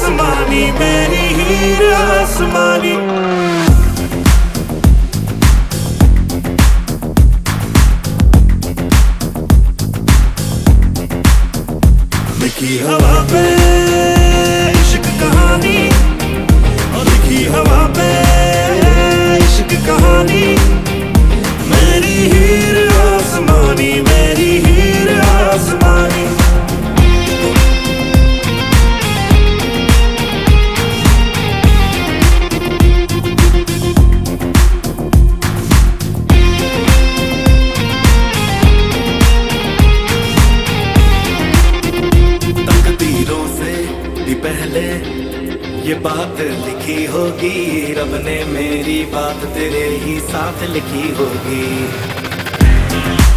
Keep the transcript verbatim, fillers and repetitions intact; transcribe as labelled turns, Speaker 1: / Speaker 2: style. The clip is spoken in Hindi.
Speaker 1: आसमानी, मेरी हीर आसमानी। लिखी हवा पे इश्क कहानी, और लिखी हवा पे इश्क कहानी। मेरी हीर आसमानी, मेरी हीर आसमानी। तकदीरों से भी पहले ये बात लिखी होगी, रब ने मेरी बात तेरे ही साथ लिखी होगी।